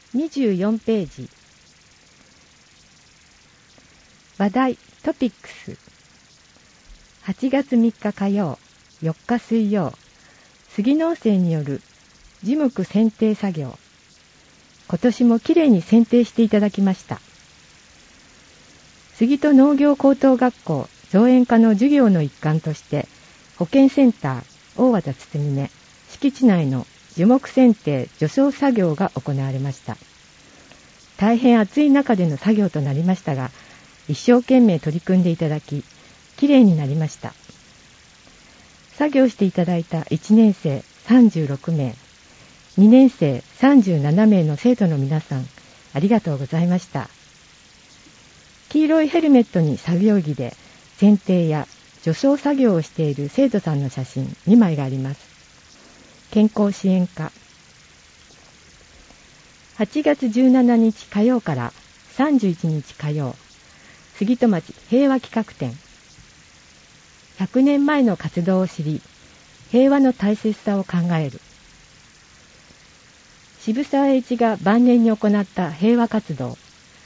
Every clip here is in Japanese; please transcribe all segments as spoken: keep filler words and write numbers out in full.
にじゅうよんページ。話題トピックス。はちがつみっか火曜、よっか水曜、杉農政による樹木剪定作業。今年もきれいに剪定していただきました。杉戸農業高等学校造園科の授業の一環として、保健センター大和田つみね敷地内の樹木剪定除草作業が行われました。大変暑い中での作業となりましたが、一生懸命取り組んでいただき、きれいになりました。作業していただいたいちねん生さんじゅうろくめい、にねん生さんじゅうななめいの生徒の皆さん、ありがとうございました。黄色いヘルメットに作業着で剪定や除草作業をしている生徒さんの写真にまいがあります。健康支援課。はちがつじゅうしちにち火曜からさんじゅういちにち火曜、杉戸町平和企画展。ひゃくねんまえの活動を知り、平和の大切さを考える。渋沢栄一が晩年に行った平和活動。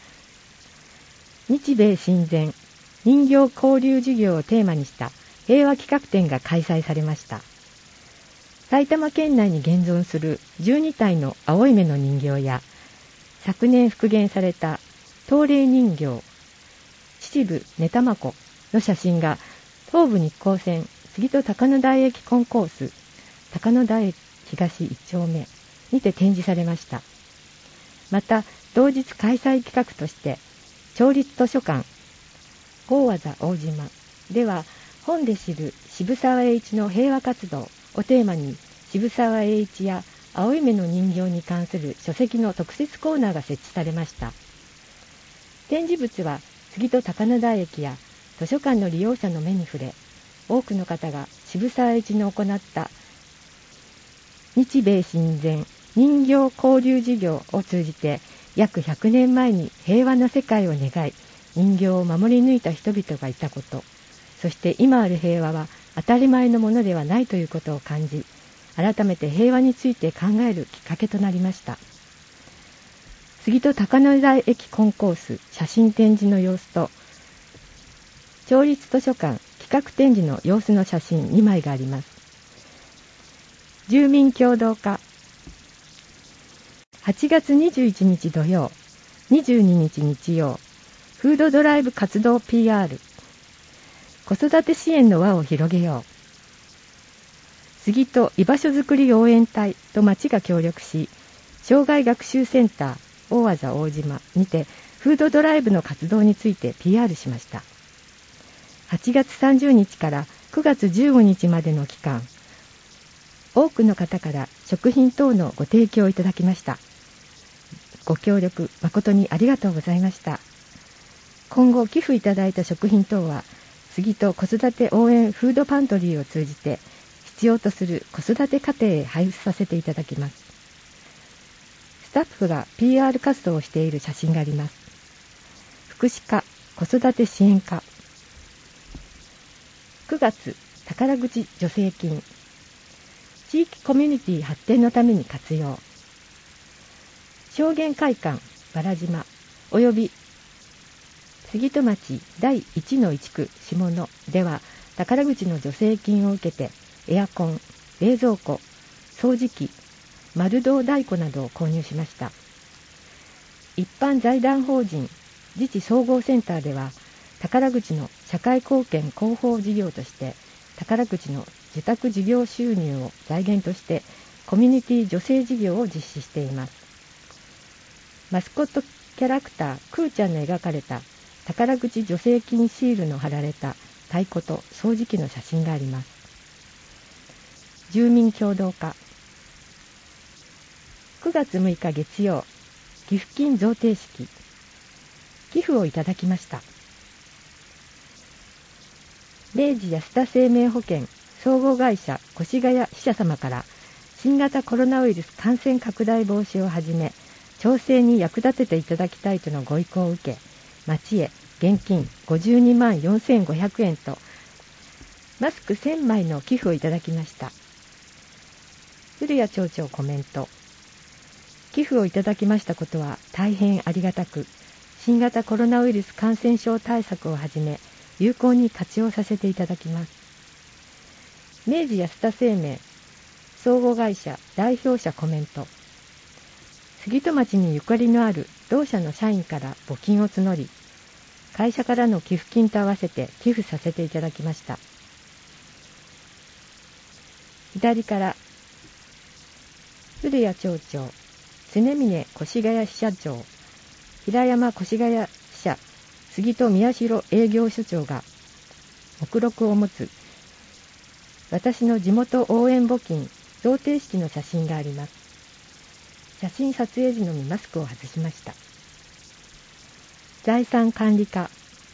日米親善人形交流事業をテーマにした平和企画展が開催されました。埼玉県内に現存するじゅうにたいの青い目の人形や、昨年復元された東霊人形、秩父寝玉子の写真が東武日光線杉戸高野台駅コンコース高野台駅東いち丁目にて展示されました。また同日開催企画として町立図書館大和田大島では、本で知る渋沢栄一の平和活動をテーマに、渋沢栄一や青い目の人形に関する書籍の特設コーナーが設置されました。展示物は杉戸高野台駅や図書館の利用者の目に触れ、多くの方が渋沢栄一の行った日米親善人形交流事業を通じて、約ひゃくねんまえに平和な世界を願い、人形を守り抜いた人々がいたこと、そして今ある平和は当たり前のものではないということを感じ、改めて平和について考えるきっかけとなりました。杉戸高野台駅コンコース写真展示の様子と、町立図書館企画展示の様子の写真にまいがあります。住民協働課。はちがつにじゅういちにち土曜、にじゅうににち日曜、フードドライブ活動 ピーアール。子育て支援の輪を広げよう。杉戸居場所づくり応援隊と町が協力し、障害学習センター大和田大島にてフードドライブの活動について ピーアール しました。はちがつさんじゅうにちからくがつじゅうごにちまでの期間、多くの方から食品等のご提供いただきました。ご協力誠にありがとうございました。今後寄付いただいた食品等は、杉戸子育て応援フードパントリーを通じて必要とする子育て家庭へ配布させていただきます。スタッフが ピーアール 活動をしている写真があります。福祉課子育て支援課。くがつ宝くじ助成金、地域コミュニティ発展のために活用。証言会館原島および杉戸町だいいちのいちく下野では、宝くじの助成金を受けてエアコン、冷蔵庫、掃除機、丸銅太鼓などを購入しました。一般財団法人自治総合センターでは、宝くじの社会貢献広報事業として宝くじの受託事業収入を財源としてコミュニティ助成事業を実施しています。マスコットキャラクタークーちゃんの描かれた宝くじ助成金シールの貼られた太鼓と掃除機の写真があります。住民協働課。くがつむいか月曜、寄付金贈呈式。寄付をいただきました。明治安田生命保険総合会社越谷支社様から新型コロナウイルス感染拡大防止をはじめ調整に役立てていただきたいとのご意向を受け、町へ現金ごじゅうにまんよんせんごひゃくえんとマスクせんまいの寄付をいただきました。古谷町長コメント。 寄付をいただきましたことは大変ありがたく、新型コロナウイルス感染症対策をはじめ、有効に活用させていただきます。明治安田生命総合会社代表者コメント。杉戸町にゆかりのある同社の社員から募金を募り、会社からの寄付金と合わせて寄付させていただきました。左から、古谷町長、常峰越谷支社長、平山越谷支社、杉戸宮代営業所長が、目録を持つ、私の地元応援募金贈呈式の写真があります。写真撮影時のみマスクを外しました。財産管理課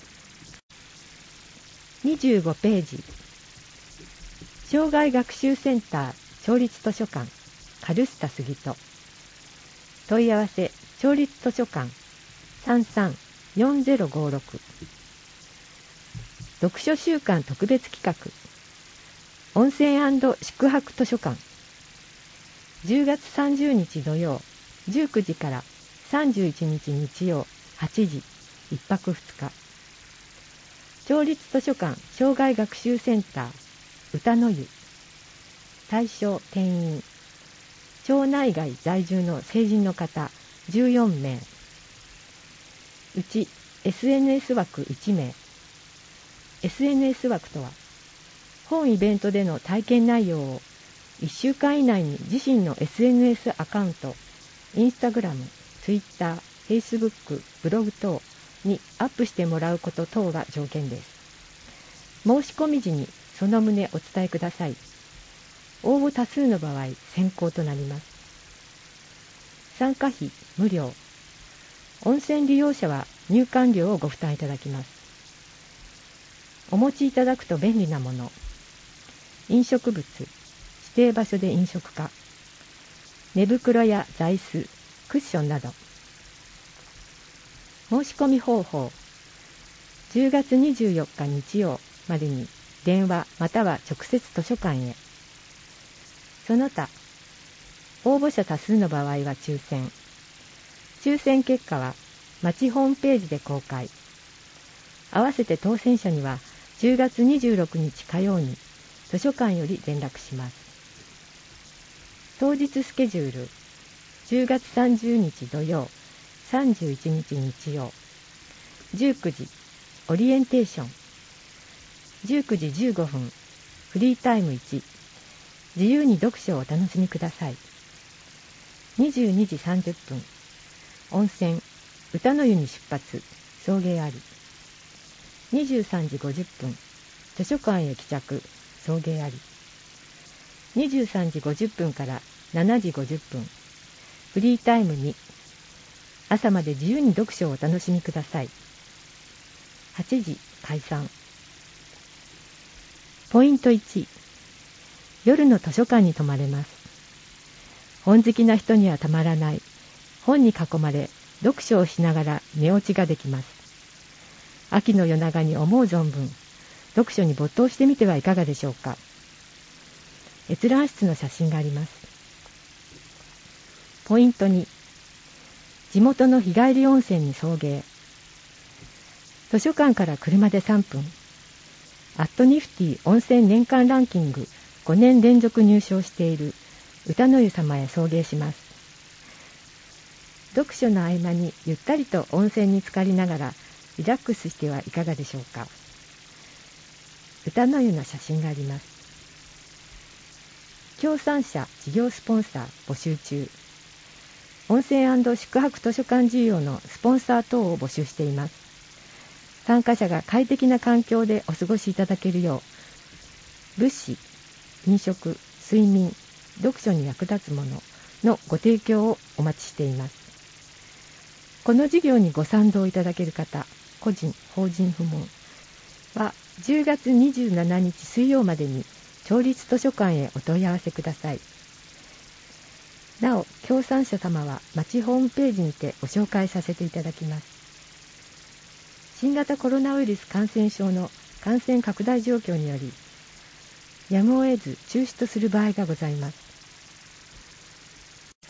にじゅうごページ、障害学習センター町立図書館カルスタ杉戸、問い合わせ町立図書館 さんさんよんゼロごろく、読書週間特別企画温泉&宿泊図書館、じゅうがつさんじゅうにち土曜じゅうくじからさんじゅういちにち日曜はちじ、いっぱくふつか。町立図書館障害学習センター歌の湯、対象定員、町内外在住の成人の方じゅうよんめい、うち エスエヌエス 枠いちめい。エスエヌエス 枠とは、本イベントでの体験内容をいっしゅうかん以内に自身の エスエヌエス アカウント、インスタグラム、ツイッター、フェイスブック、ブログ等にアップしてもらうこと等が条件です。申し込み時にその旨お伝えください。応募多数の場合、選考となります。参加費無料。温泉利用者は入館料をご負担いただきます。お持ちいただくと便利なもの。飲食物、指定場所で飲食か。寝袋や座椅子、クッションなど。申し込み方法。じゅうがつにじゅうよっか日曜までに電話または直接図書館へ。その他、応募者多数の場合は抽選。抽選結果は町ホームページで公開。合わせて当選者にはじゅうがつにじゅうろくにち火曜に図書館より連絡します。当日スケジュール。じゅうがつさんじゅうにち土曜、さんじゅういちにち日曜。じゅうくじ、オリエンテーション。じゅうくじじゅうごふん、フリータイムいち。自由に読書をお楽しみください。にじゅうにじさんじゅっぷん、温泉、歌の湯に出発、送迎あり。にじゅうさんじごじゅっぷん、図書館へ帰着、送迎あり。にじゅうさんじごじゅっぷんからしちじごじゅっぷん、フリータイムに、朝まで自由に読書をお楽しみください。はちじ解散。ポイントいち、夜の図書館に泊まれます。本好きな人にはたまらない、本に囲まれ、読書をしながら寝落ちができます。秋の夜長に思う存分、読書に没頭してみてはいかがでしょうか。閲覧室の写真があります。ポイントに、地元の日帰り温泉に送迎。図書館から車でさんぷん。アットニフティ温泉年間ランキングごねん連続入賞している歌の湯様へ送迎します。読書の合間にゆったりと温泉に浸かりながらリラックスしてはいかがでしょうか。歌の湯の写真があります。協賛者事業スポンサー募集中。温泉&宿泊図書館事業のスポンサー等を募集しています。参加者が快適な環境でお過ごしいただけるよう、物資、飲食、睡眠、読書に役立つもののご提供をお待ちしています。この事業にご賛同いただける方、個人、法人不問はじゅうがつにじゅうしちにち水曜までに町立図書館へお問い合わせください。なお、協賛者様は町ホームページにてご紹介させていただきます。新型コロナウイルス感染症の感染拡大状況により、やむを得ず中止とする場合がございます。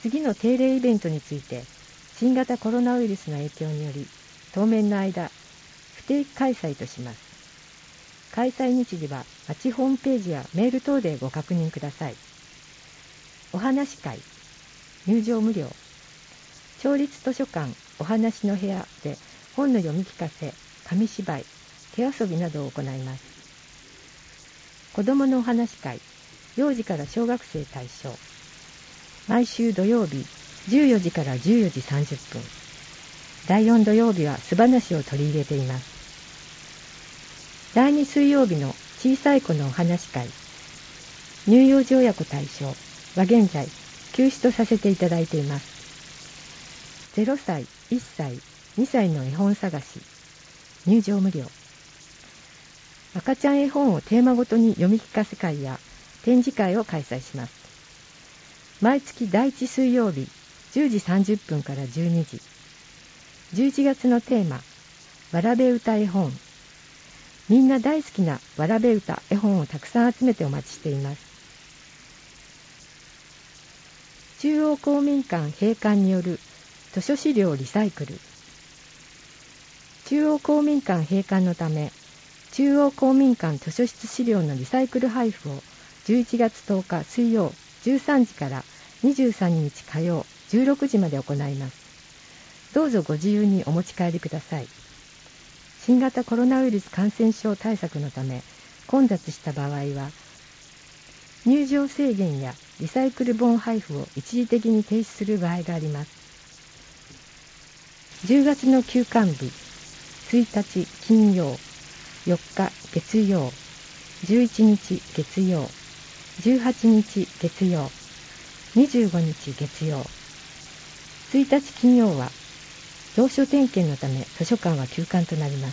次の定例イベントについて、新型コロナウイルスの影響により、当面の間、不定期開催とします。開催日時は町ホームページやメール等でご確認ください。お話会、入場無料。町立図書館お話の部屋で本の読み聞かせ、紙芝居、手遊びなどを行います。子どものお話会、幼児から小学生対象。毎週土曜日じゅうよじからじゅうよじさんじゅっぷん。だいよん土曜日は素話を取り入れています。だいに水曜日の小さい子のお話会、乳幼児親子対象は現在休止とさせていただいています。ゼロさい、いっさい、にさいの絵本探し、入場無料。赤ちゃん絵本をテーマごとに読み聞かせ会や展示会を開催します。毎月だいいち水曜日じゅうじさんじゅっぷんからじゅうにじ。じゅういちがつのテーマ、わらべ歌絵本。みんな大好きなわらべ歌絵本をたくさん集めてお待ちしています。中央公民館閉館による図書資料リサイクル。中央公民館閉館のため、中央公民館図書室資料のリサイクル配布をじゅういちがつとおか水曜じゅうさんじからにじゅうさんにち火曜じゅうろくじまで行います。どうぞご自由にお持ち帰りください。新型コロナウイルス感染症対策のため混雑した場合は、入場制限やリサイクル本配布を一時的に停止する場合があります。じゅうがつの休館日、ついたち金曜、よっか月曜、じゅういちにち月曜、じゅうはちにち月曜、にじゅうごにち月曜。ついたち金曜は蔵書点検のため図書館は休館となります。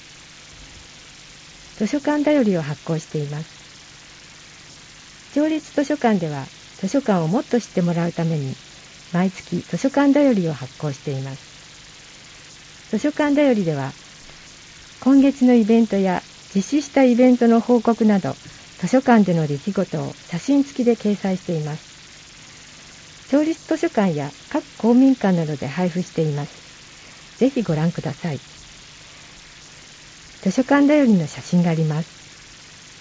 図書館だよりを発行しています。町立図書館では図書館をもっと知ってもらうために毎月図書館だよりを発行しています。図書館だよりでは今月のイベントや実施したイベントの報告など図書館での出来事を写真付きで掲載しています。町立図書館や各公民館などで配布しています。ぜひご覧ください。図書館だよりの写真があります。